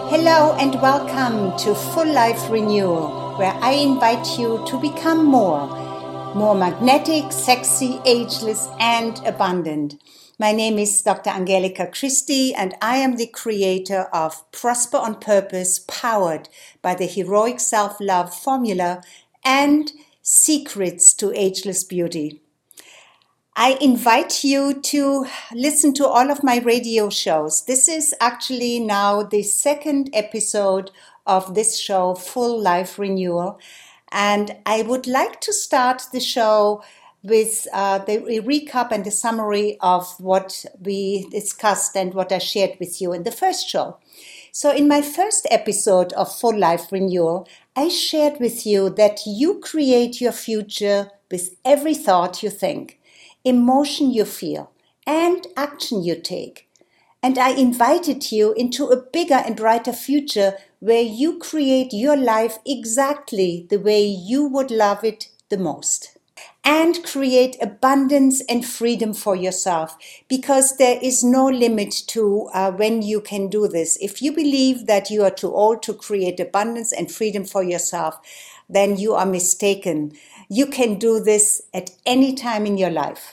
Hello and welcome to Full Life Renewal, where I invite you to become more magnetic, sexy, ageless, and abundant. My name is Dr. Angelika Christie, and I am the creator of Prosper on Purpose, powered by the Heroic Self-Love Formula and Secrets to Ageless Beauty. I invite you to listen to all of my radio shows. This is actually now the second episode of this show, Full Life Renewal. And I would like to start the show with the recap and the summary of what we discussed and what I shared with you in the first show. So in my first episode of Full Life Renewal, I shared with you that you create your future with every thought you think, emotion you feel, and action you take. And I invited you into a bigger and brighter future where you create your life exactly the way you would love it the most. And create abundance and freedom for yourself, because there is no limit to when you can do this. If you believe that you are too old to create abundance and freedom for yourself, then you are mistaken. You can do this at any time in your life.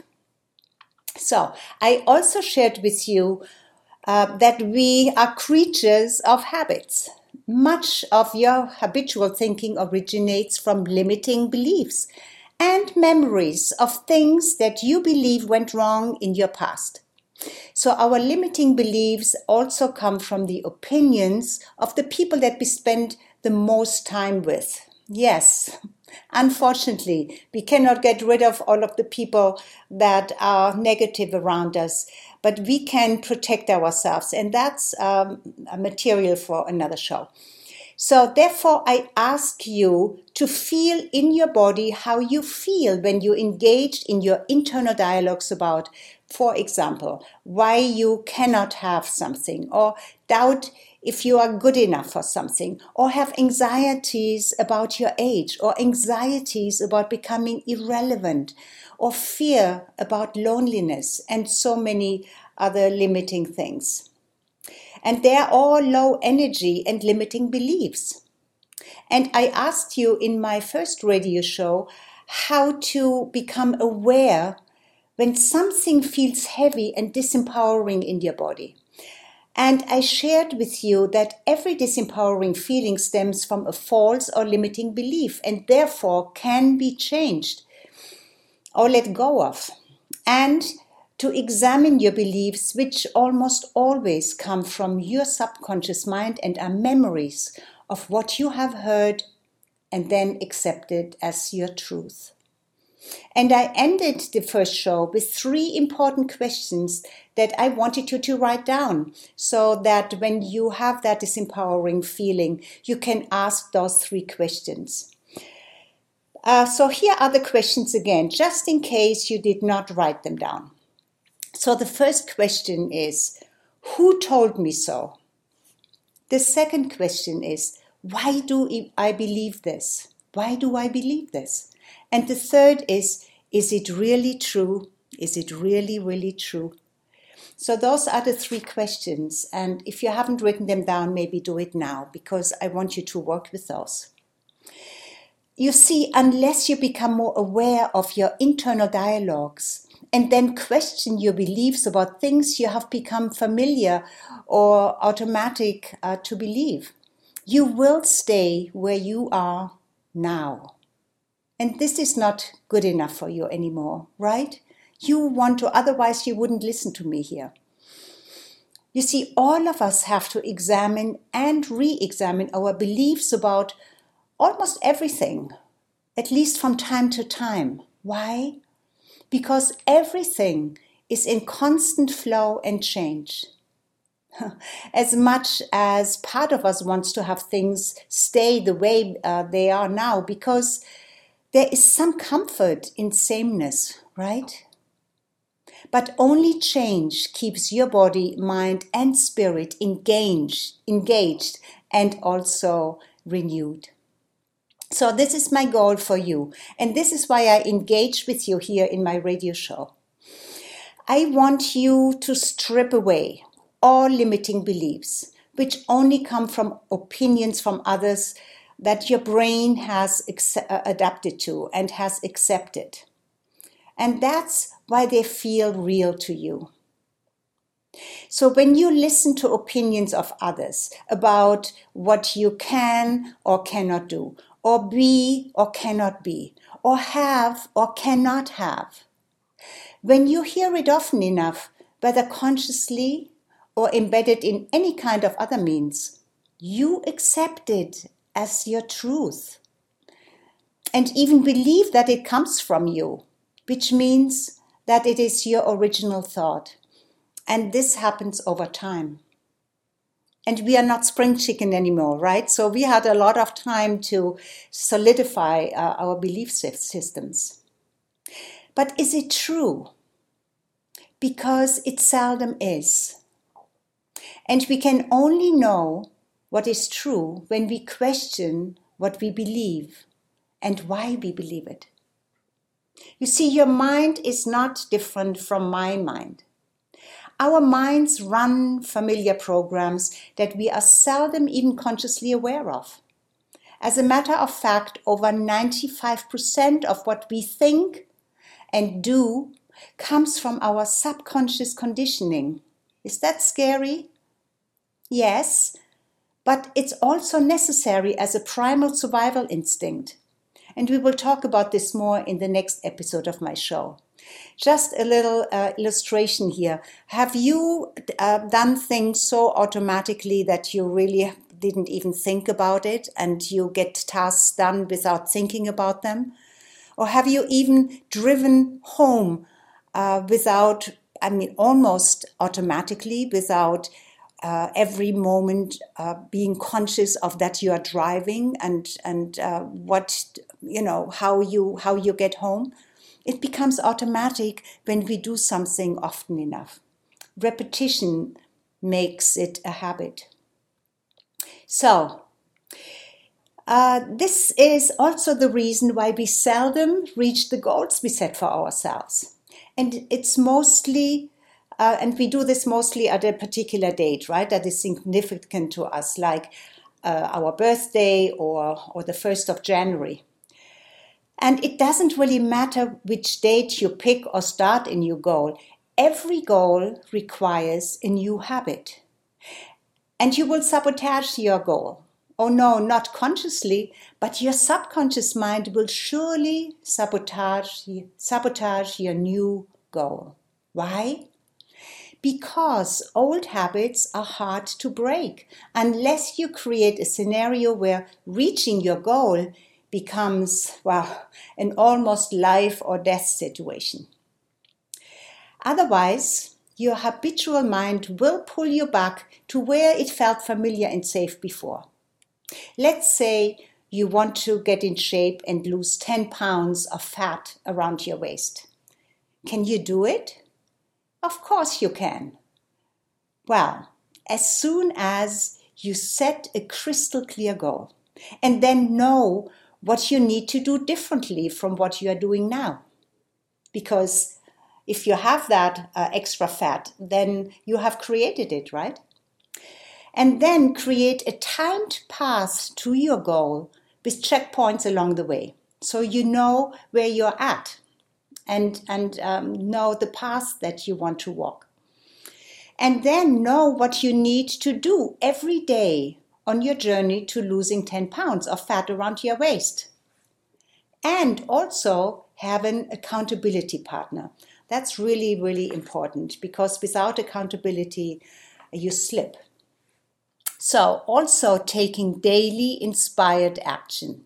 So I also shared with you that we are creatures of habits. Much of your habitual thinking originates from limiting beliefs and memories of things that you believe went wrong in your past. So our limiting beliefs also come from the opinions of the people that we spend the most time with. Yes, unfortunately, we cannot get rid of all of the people that are negative around us, but we can protect ourselves, and that's a material for another show. So therefore, I ask you to feel in your body how you feel when you engaged in your internal dialogues about, for example, why you cannot have something, or doubt if you are good enough for something, or have anxieties about your age, or anxieties about becoming irrelevant, or fear about loneliness, and so many other limiting things. And they are all low energy and limiting beliefs. And I asked you in my first radio show how to become aware when something feels heavy and disempowering in your body. And I shared with you that every disempowering feeling stems from a false or limiting belief and therefore can be changed or let go of. And to examine your beliefs, which almost always come from your subconscious mind and are memories of what you have heard and then accepted as your truth. And I ended the first show with 3 important questions that I wanted you to write down, so that when you have that disempowering feeling, you can ask those 3 questions. So here are the questions again, just in case you did not write them down. So the first question is, who told me so? The second question is, why do I believe this? Why do I believe this? And the third is it really true? Is it really, really true? So those are the 3 questions. And if you haven't written them down, maybe do it now, because I want you to work with those. You see, unless you become more aware of your internal dialogues, and then question your beliefs about things you have become familiar or automatic to believe, you will stay where you are now. And this is not good enough for you anymore, right? You want to, otherwise you wouldn't listen to me here. You see, all of us have to examine and re-examine our beliefs about almost everything, at least from time to time. Why? Because everything is in constant flow and change. As much as part of us wants to have things stay the way they are now, because there is some comfort in sameness, right? But only change keeps your body, mind, and spirit engaged and also renewed. So this is my goal for you, and this is why I engage with you here in my radio show. I want you to strip away all limiting beliefs, which only come from opinions from others that your brain has adapted to and has accepted. And that's why they feel real to you. So when you listen to opinions of others about what you can or cannot do, or be or cannot be, or have or cannot have, when you hear it often enough, whether consciously or embedded in any kind of other means, you accept it as your truth and even believe that it comes from you, which means that it is your original thought. And this happens over time. And we are not spring chicken anymore, right? So we had a lot of time to solidify our belief systems. But is it true? Because it seldom is. And we can only know what is true when we question what we believe and why we believe it. You see, your mind is not different from my mind. Our minds run familiar programs that we are seldom even consciously aware of. As a matter of fact, over 95% of what we think and do comes from our subconscious conditioning. Is that scary? Yes, but it's also necessary as a primal survival instinct. And we will talk about this more in the next episode of my show. Just a little illustration here. Have you done things so automatically that you really didn't even think about it and you get tasks done without thinking about them? Or have you even driven home almost automatically, without every moment being conscious of that you are driving and how you get home? It becomes automatic when we do something often enough. Repetition makes it a habit. So, this is also the reason why we seldom reach the goals we set for ourselves. And it's mostly, and we do this mostly at a particular date, right? That is significant to us, like our birthday or the 1st of January. And it doesn't really matter which date you pick or start a new goal. Every goal requires a new habit. And you will sabotage your goal. Oh no, not consciously, but your subconscious mind will surely sabotage your new goal. Why? Because old habits are hard to break unless you create a scenario where reaching your goal becomes, an almost life or death situation. Otherwise, your habitual mind will pull you back to where it felt familiar and safe before. Let's say you want to get in shape and lose 10 pounds of fat around your waist. Can you do it? Of course you can. Well, as soon as you set a crystal clear goal and then know what you need to do differently from what you are doing now. Because if you have that extra fat, then you have created it, right? And then create a timed path to your goal with checkpoints along the way. So you know where you're at and know the path that you want to walk. And then know what you need to do every day on your journey to losing 10 pounds of fat around your waist. And also have an accountability partner. That's really, really important, because without accountability, you slip. So also taking daily inspired action,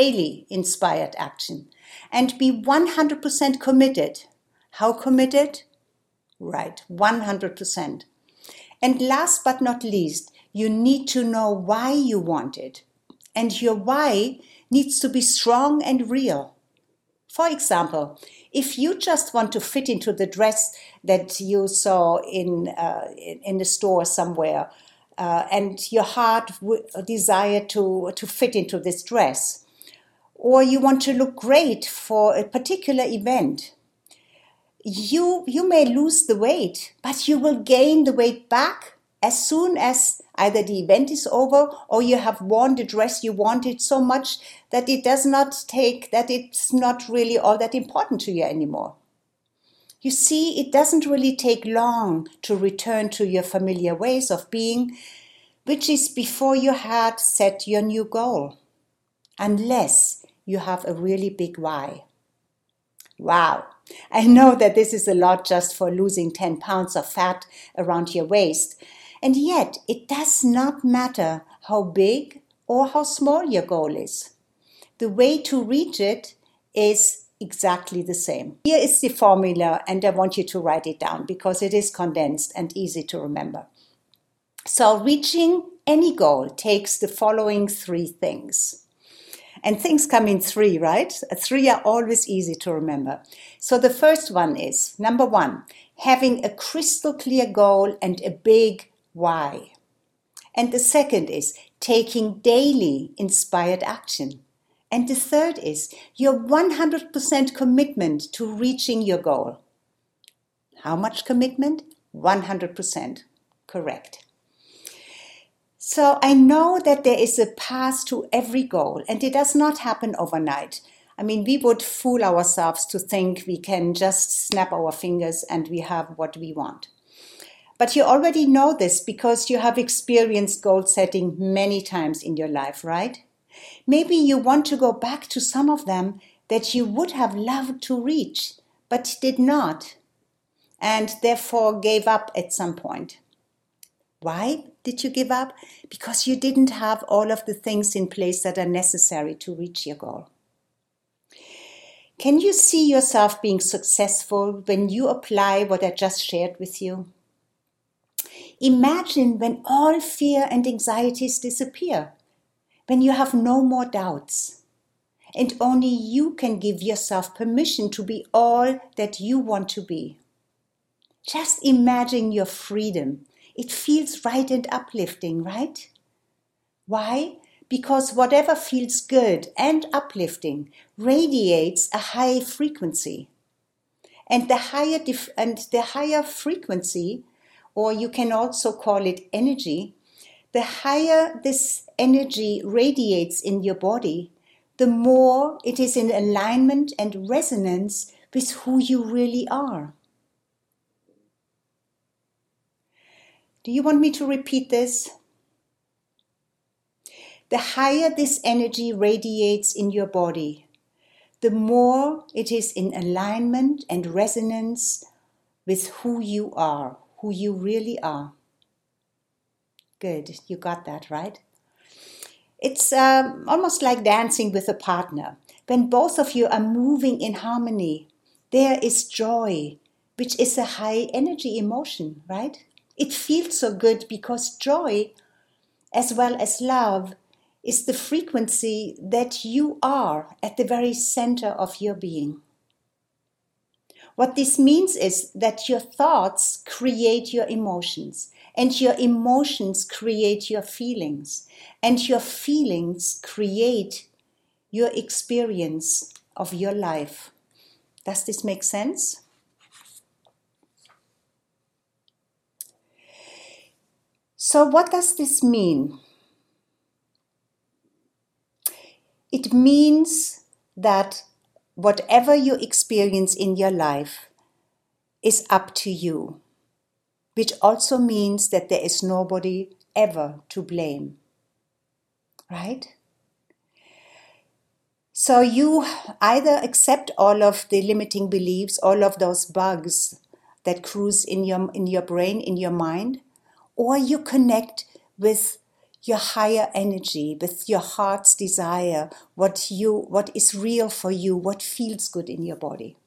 and be 100% committed. How committed? Right, 100%. And last but not least, you need to know why you want it. And your why needs to be strong and real. For example, if you just want to fit into the dress that you saw in the store somewhere, and your heart desire to fit into this dress, or you want to look great for a particular event, you may lose the weight, but you will gain the weight back as soon as either the event is over or you have worn the dress you wanted so much that it's not really all that important to you anymore. You see, it doesn't really take long to return to your familiar ways of being, which is before you had set your new goal, unless you have a really big why. Wow, I know that this is a lot just for losing 10 pounds of fat around your waist, and yet it does not matter how big or how small your goal is. The way to reach it is exactly the same. Here is the formula, and I want you to write it down because it is condensed and easy to remember. So reaching any goal takes the following 3 things. And things come in 3, right? 3 are always easy to remember. So the first one is, number 1, having a crystal clear goal and a big why. And the second is taking daily inspired action. And the third is your 100% commitment to reaching your goal. How much commitment? 100%. Correct. So I know that there is a path to every goal, and it does not happen overnight. I mean, we would fool ourselves to think we can just snap our fingers and we have what we want. But you already know this because you have experienced goal setting many times in your life, right? Maybe you want to go back to some of them that you would have loved to reach, but did not, and therefore gave up at some point. Why did you give up? Because you didn't have all of the things in place that are necessary to reach your goal. Can you see yourself being successful when you apply what I just shared with you? Imagine when all fear and anxieties disappear, when you have no more doubts, and only you can give yourself permission to be all that you want to be. Just imagine your freedom. It feels right and uplifting, right? Why? Because whatever feels good and uplifting radiates a high frequency. And the higher frequency, or you can also call it energy, the higher this energy radiates in your body, the more it is in alignment and resonance with who you really are. Do you want me to repeat this? The higher this energy radiates in your body, the more it is in alignment and resonance with who you are, who you really are. Good, you got that, right? It's almost like dancing with a partner. When both of you are moving in harmony, there is joy, which is a high energy emotion, right? It feels so good because joy, as well as love, is the frequency that you are at the very center of your being. What this means is that your thoughts create your emotions, and your emotions create your feelings, and your feelings create your experience of your life. Does this make sense? So what does this mean? It means that whatever you experience in your life is up to you, which also means that there is nobody ever to blame, right? So you either accept all of the limiting beliefs, all of those bugs that cruise in your brain, in your mind, or you connect with your higher energy, with your heart's desire, what is real for you, what feels good in your body.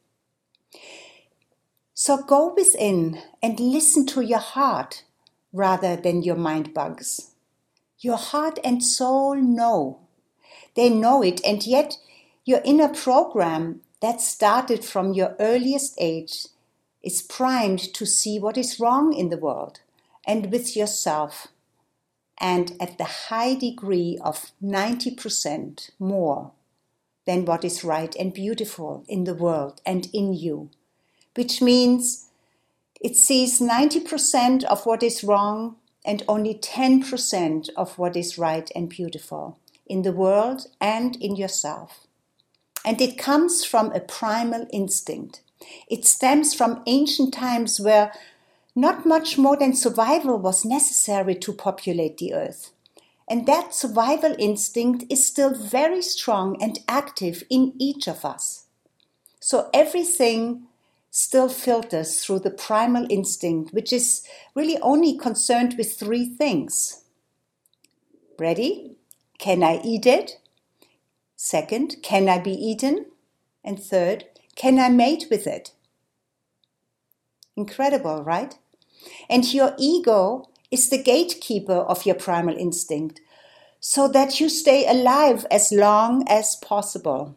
So go within and listen to your heart rather than your mind bugs. Your heart and soul know. They know it, and yet your inner program that started from your earliest age is primed to see what is wrong in the world and with yourself, and at the high degree of 90% more than what is right and beautiful in the world and in you, which means it sees 90% of what is wrong and only 10% of what is right and beautiful in the world and in yourself. And it comes from a primal instinct. It stems from ancient times where not much more than survival was necessary to populate the earth. And that survival instinct is still very strong and active in each of us. So everything still filters through the primal instinct, which is really only concerned with three things. Ready? Can I eat it? Second, can I be eaten? And third, can I mate with it? Incredible, right? And your ego is the gatekeeper of your primal instinct, so that you stay alive as long as possible.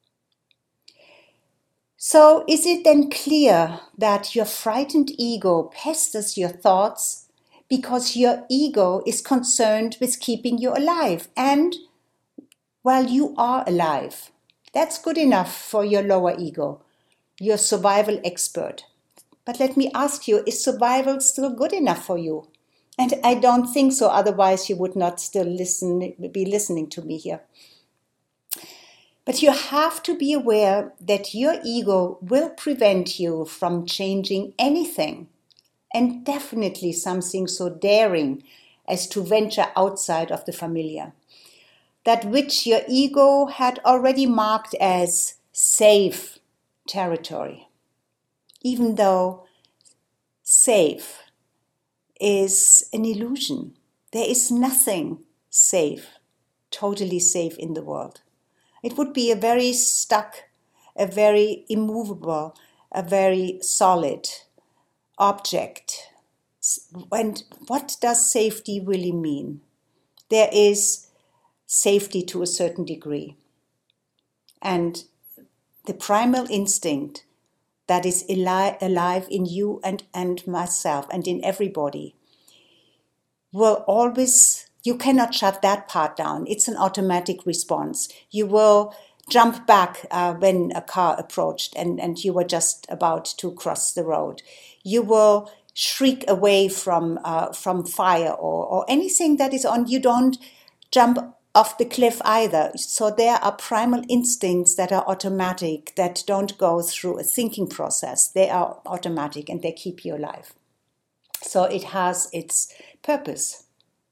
So is it then clear that your frightened ego pesters your thoughts because your ego is concerned with keeping you alive? And, well, you are alive. That's good enough for your lower ego, your survival expert. But let me ask you, is survival still good enough for you? And I don't think so, otherwise you would not still be listening to me here. But you have to be aware that your ego will prevent you from changing anything, and definitely something so daring as to venture outside of the familiar. That which your ego had already marked as safe territory. Even though safe is an illusion. There is nothing safe, totally safe in the world. It would be a very stuck, a very immovable, a very solid object. And what does safety really mean? There is safety to a certain degree. And the primal instinct that is alive in you and myself and in everybody will always, you cannot shut that part down. It's an automatic response. You will jump back when a car approached and you were just about to cross the road. You will shriek away from fire or anything that is on. You don't jump off the cliff either. So there are primal instincts that are automatic, that don't go through a thinking process. They are automatic and they keep you alive. So it has its purpose.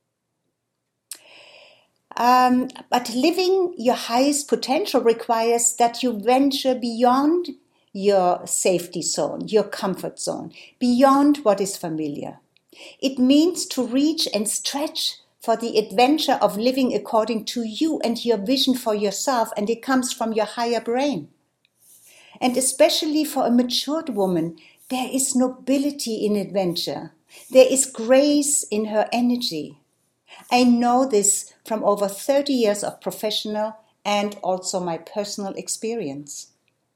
But living your highest potential requires that you venture beyond your safety zone, your comfort zone, beyond what is familiar. It means to reach and stretch for the adventure of living according to you and your vision for yourself, and it comes from your higher brain. And especially for a matured woman, there is nobility in adventure. There is grace in her energy. I know this from over 30 years of professional and also my personal experience.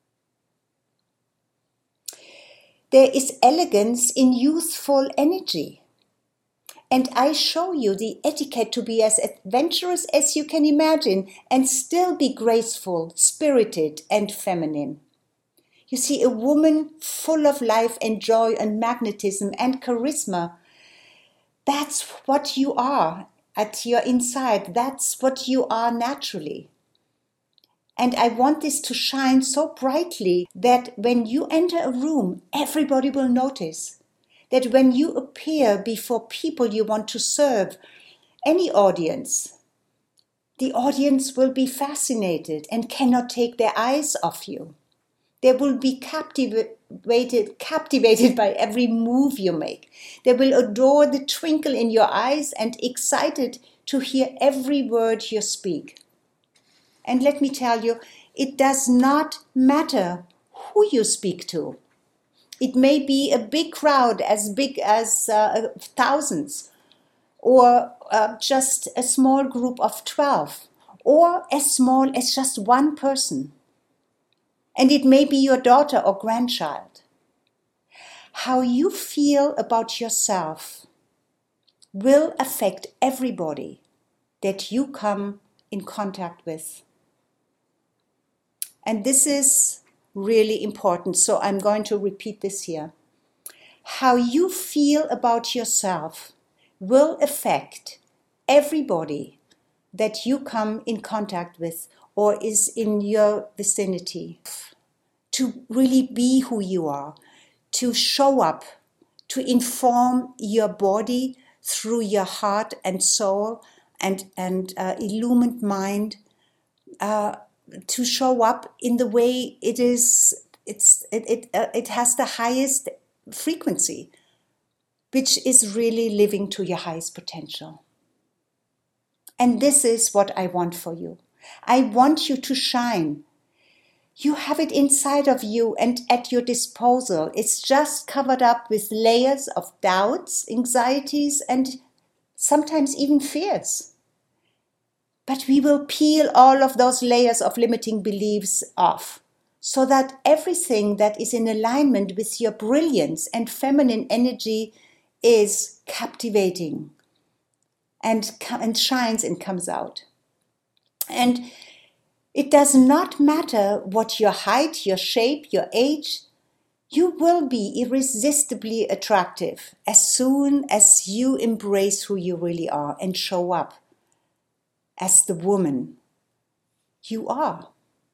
There is elegance in youthful energy. And I show you the etiquette to be as adventurous as you can imagine and still be graceful, spirited, and feminine. You see, a woman full of life and joy and magnetism and charisma, that's what you are at your inside. That's what you are naturally. And I want this to shine so brightly that when you enter a room, everybody will notice. That when you appear before people you want to serve, any audience, the audience will be fascinated and cannot take their eyes off you. They will be captivated by every move you make. They will adore the twinkle in your eyes and excited to hear every word you speak. And let me tell you, it does not matter who you speak to. It may be a big crowd, as big as thousands, or just a small group of 12, or as small as just one person. And it may be your daughter or grandchild. How you feel about yourself will affect everybody that you come in contact with. And this is really important, so I'm going to repeat this here. How you feel about yourself will affect everybody that you come in contact with or is in your vicinity. To really be who you are, to show up, to inform your body through your heart and soul and illumined mind, to show up in the way it is. It has the highest frequency, which is really living to your highest potential. And this is what I want for you. I want you to shine. You have it inside of you and at your disposal. It's just covered up with layers of doubts, anxieties, and sometimes even fears. But we will peel all of those layers of limiting beliefs off, so that everything that is in alignment with your brilliance and feminine energy is captivating and shines and comes out. And it does not matter what your height, your shape, your age. You will be irresistibly attractive as soon as you embrace who you really are and show up as the woman you are.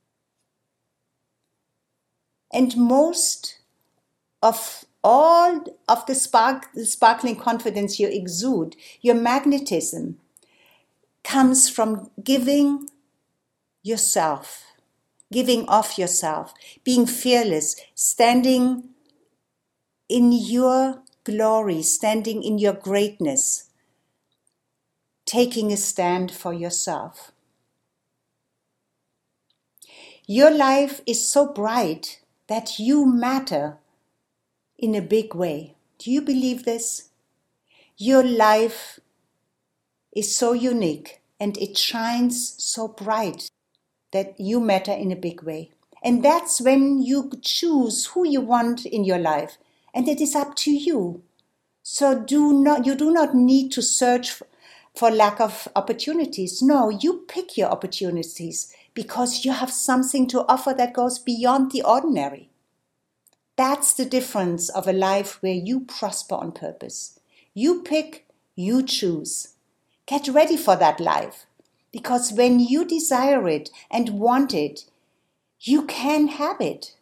And most of all of the sparkling confidence you exude, your magnetism, comes from giving yourself, giving of yourself, being fearless, standing in your glory, standing in your greatness, taking a stand for yourself. Your life is so bright that you matter in a big way. Do you believe this? Your life is so unique and it shines so bright that you matter in a big way. And that's when you choose who you want in your life. And it is up to you. So you do not need to search for lack of opportunities. No, you pick your opportunities because you have something to offer that goes beyond the ordinary. That's the difference of a life where you prosper on purpose. You pick, you choose. Get ready for that life. Because when you desire it and want it, you can have it.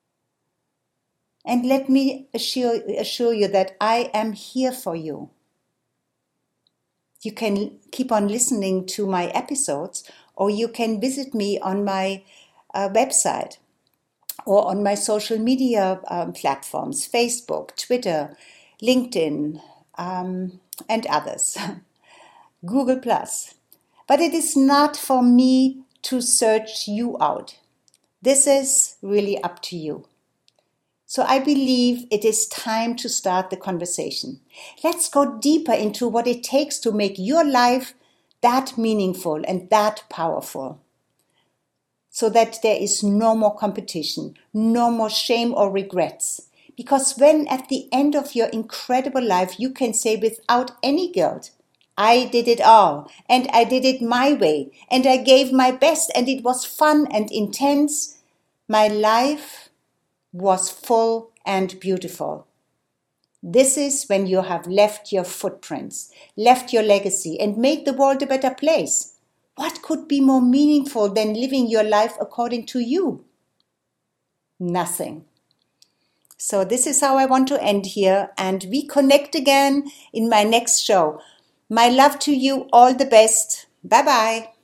And let me assure you that I am here for you. You can keep on listening to my episodes, or you can visit me on my website or on my social media platforms, Facebook, Twitter, LinkedIn, and others, Google+. But it is not for me to search you out. This is really up to you. So I believe it is time to start the conversation. Let's go deeper into what it takes to make your life that meaningful and that powerful. So that there is no more competition, no more shame or regrets. Because when at the end of your incredible life you can say without any guilt, I did it all, and I did it my way, and I gave my best, and it was fun and intense. My life was full and beautiful. This is when you have left your footprints, left your legacy, and made the world a better place. What could be more meaningful than living your life according to you? Nothing. So this is how I want to end here, and we connect again in my next show. My love to you, all the best. Bye-bye.